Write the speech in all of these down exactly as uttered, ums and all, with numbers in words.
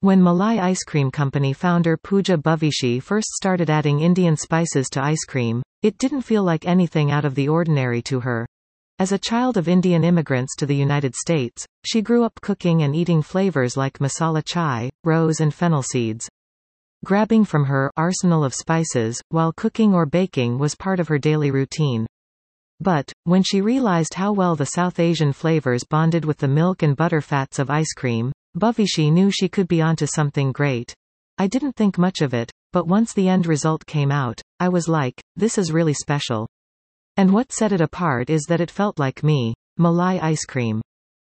When Malai Ice Cream Company founder Pooja Bhavishi first started adding Indian spices to ice cream, it didn't feel like anything out of the ordinary to her. As a child of Indian immigrants to the United States, she grew up cooking and eating flavors like masala chai, rose and fennel seeds. Grabbing from her arsenal of spices, while cooking or baking was part of her daily routine. But, when she realized how well the South Asian flavors bonded with the milk and butter fats of ice cream, Bhavishi knew she could be onto something great. I didn't think much of it, but once the end result came out, I was like, this is really special. And what set it apart is that it felt like me. Malai ice cream.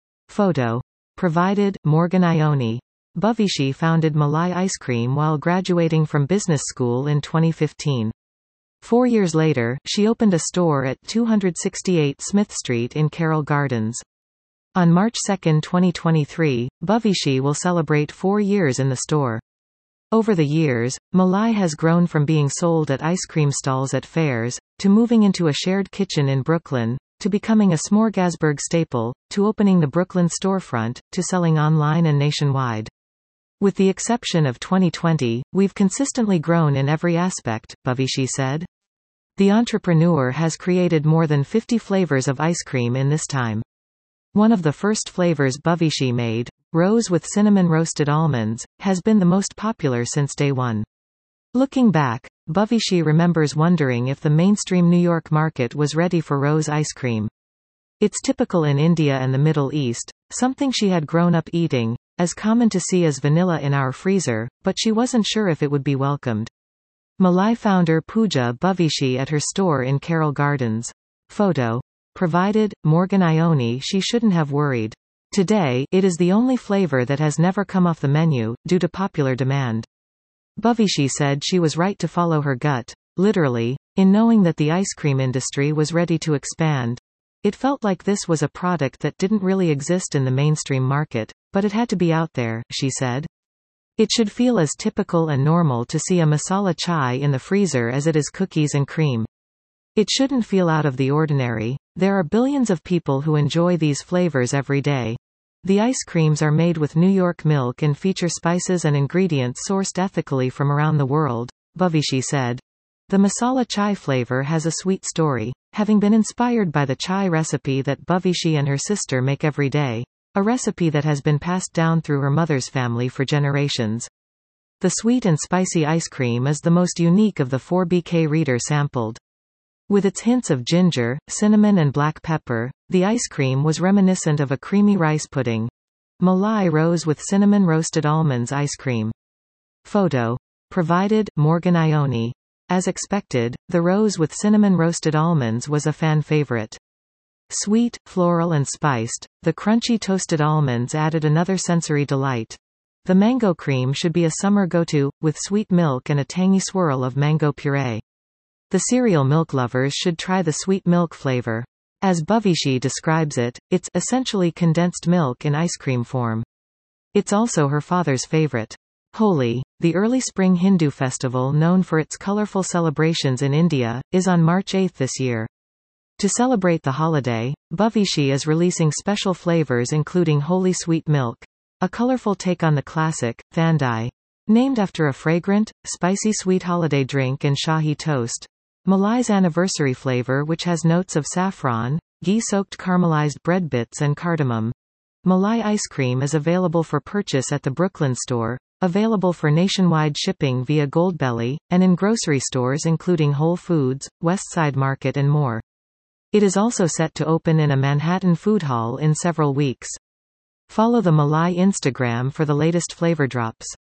Photo. Provided, Morgan Ione. Bhavishi founded Malai Ice Cream while graduating from business school in twenty fifteen. Four years later, she opened a store at two sixty-eight Smith Street in Carroll Gardens. On March second twenty twenty-three, Bhavishi will celebrate four years in the store. Over the years, Malai has grown from being sold at ice cream stalls at fairs, to moving into a shared kitchen in Brooklyn, to becoming a Smorgasburg staple, to opening the Brooklyn storefront, to selling online and nationwide. With the exception of twenty twenty, we've consistently grown in every aspect, Bhavishi said. The entrepreneur has created more than fifty flavors of ice cream in this time. One of the first flavors Bhavishi made, rose with cinnamon roasted almonds, has been the most popular since day one. Looking back, Bhavishi remembers wondering if the mainstream New York market was ready for rose ice cream. It's typical in India and the Middle East, something she had grown up eating, as common to see as vanilla in our freezer, but she wasn't sure if it would be welcomed. Malai founder Pooja Bhavishi at her store in Carroll Gardens. Photo. Provided, Morgan Ione. She shouldn't have worried. Today, it is the only flavor that has never come off the menu, due to popular demand. Bhavishi said she was right to follow her gut, literally, in knowing that the ice cream industry was ready to expand. It felt like this was a product that didn't really exist in the mainstream market, but it had to be out there, she said. It should feel as typical and normal to see a masala chai in the freezer as it is cookies and cream. It shouldn't feel out of the ordinary. There are billions of people who enjoy these flavors every day. The ice creams are made with New York milk and feature spices and ingredients sourced ethically from around the world, Bhavishi said. The masala chai flavor has a sweet story, having been inspired by the chai recipe that Bhavishi and her sister make every day, a recipe that has been passed down through her mother's family for generations. The sweet and spicy ice cream is the most unique of the four B K Reader sampled. With its hints of ginger, cinnamon and black pepper, the ice cream was reminiscent of a creamy rice pudding. Malai rose with cinnamon roasted almonds ice cream. Photo. Provided, Morgan Ione. As expected, the rose with cinnamon roasted almonds was a fan favorite. Sweet, floral and spiced, the crunchy toasted almonds added another sensory delight. The mango cream should be a summer go-to, with sweet milk and a tangy swirl of mango puree. The cereal milk lovers should try the sweet milk flavor. As Bhavishi describes it, it's essentially condensed milk in ice cream form. It's also her father's favorite. Holi, the early spring Hindu festival known for its colorful celebrations in India, is on March eighth this year. To celebrate the holiday, Bhavishi is releasing special flavors including Holi Sweet Milk, a colorful take on the classic, Thandai. Named after a fragrant, spicy sweet holiday drink, and Shahi Toast. Malai's anniversary flavor, which has notes of saffron, ghee-soaked caramelized bread bits and cardamom. Malai ice cream is available for purchase at the Brooklyn store, available for nationwide shipping via Goldbelly, and in grocery stores including Whole Foods, Westside Market and more. It is also set to open in a Manhattan food hall in several weeks. Follow the Malai Instagram for the latest flavor drops.